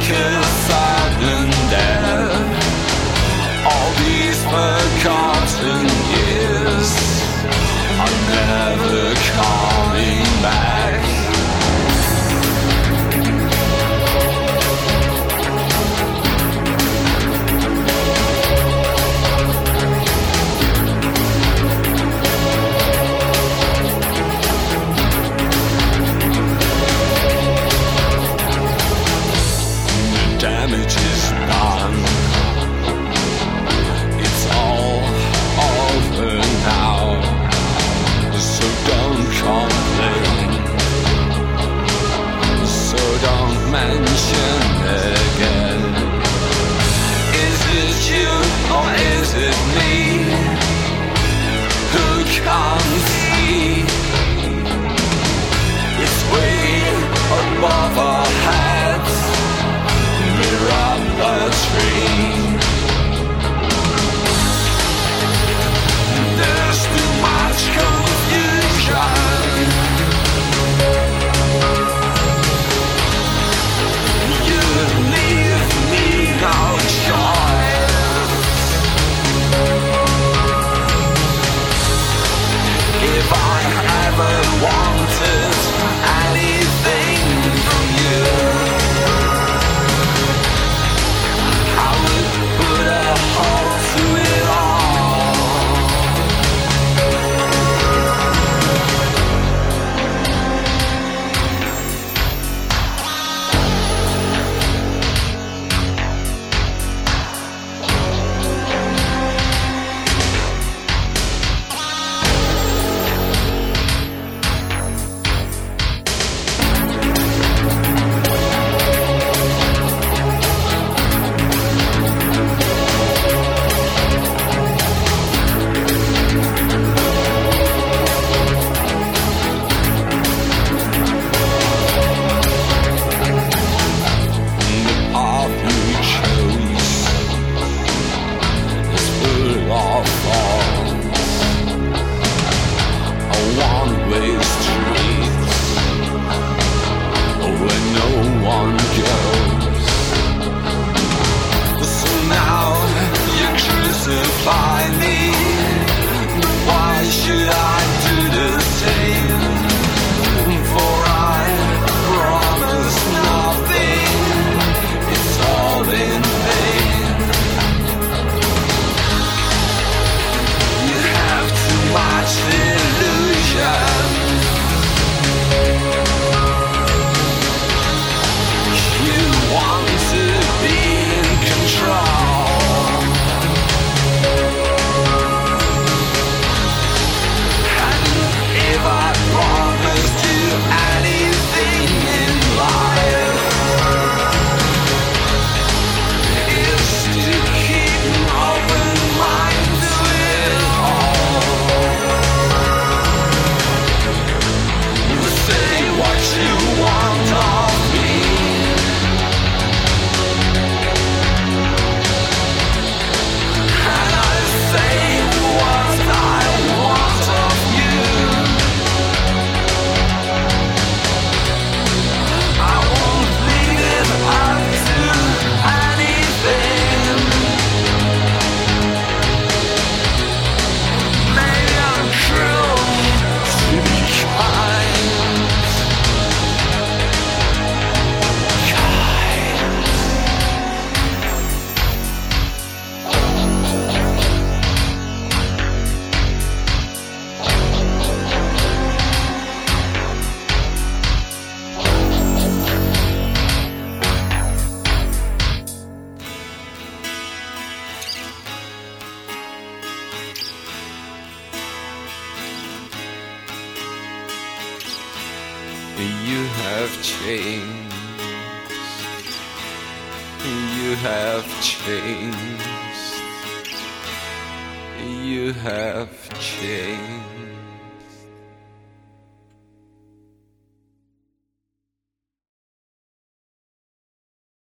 like a sudden death. All these forgotten years are never coming back. The damage is done. It's all over now. So don't complain. So don't mention again. Is it you or is it me who can't see? It's way above our heads. We're up the tree. There's too much confusion. You leave me no choice. If I ever wanted anything from you, I would put a halt to it all. You have changed. You have changed. You have changed.